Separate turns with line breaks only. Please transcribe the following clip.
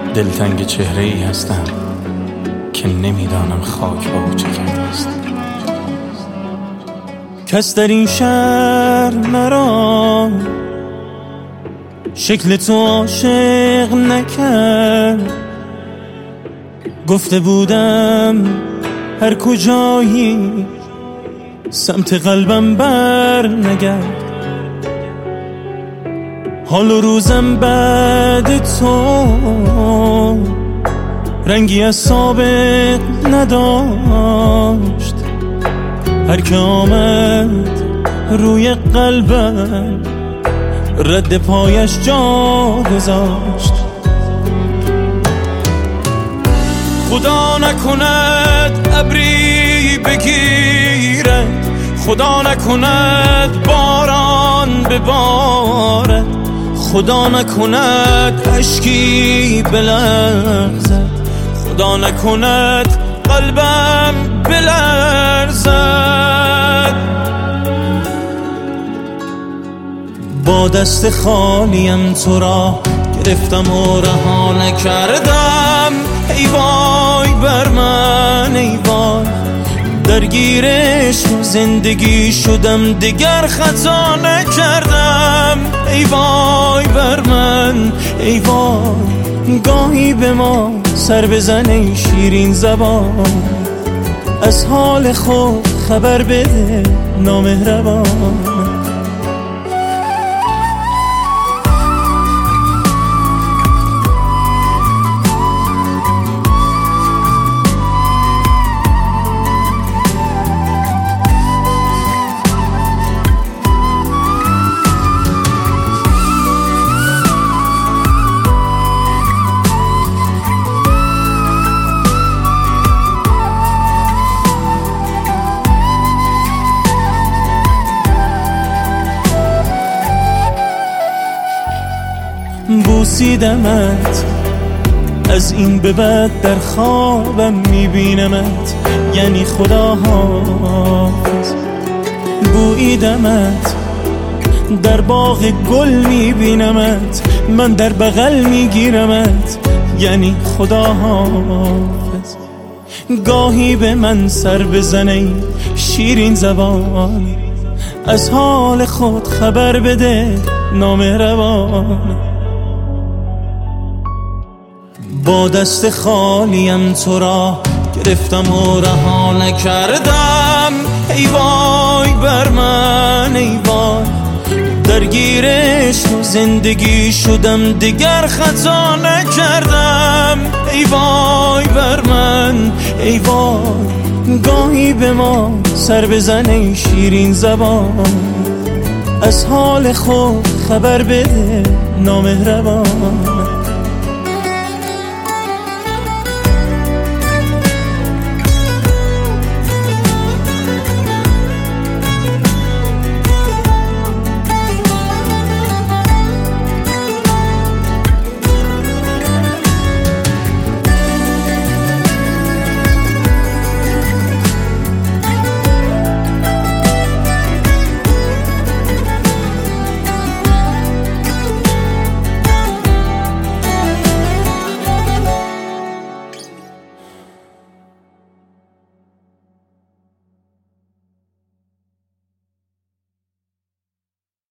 دلتنگ چهره ای هستم که نمیدانم خاک با او چه کرده است. کس در این شهر مرا شکل تو عاشق نکرد. گفته بودم هر کجایی سمت قلبم بر نگرد. حال و روزم بعد تو رنگی از سابق نداشت. هر که آمد روی قلبم رد پایش جا گذاشت. خدا نکند ابری بگیرد، خدا نکند باران ببارد، خدا نکند اشکی بلرزد، خدا نکند قلبم بلرزد. با دست خالیم تو را گرفتم و رها نکردم. ای وای بر من ای وای، درگیرش زندگی شدم دیگر خطا نکردم. ای وای بر من ای وای، گاهی به ما سر بزن ای شیرین زبان، از حال خود خبر بده نامهربان. بوسیدمت از این به بعد در خوابم میبینمت، یعنی خدا حافظ. بویدمت در باغ گل میبینمت، من در بغل میگیرمت، یعنی خدا حافظ. گاهی به من سر بزنه شیرین زبان، از حال خود خبر بده نامهربان. با دست خالیم تو را گرفتم و رها نکردم. ای وای بر من ای وای، درگیرش زندگی شدم دیگر خطا نکردم. ای وای بر من ای وای، گاهی به ما سر بزن ای شیرین زبان، از حال خود خبر بده نامهربان.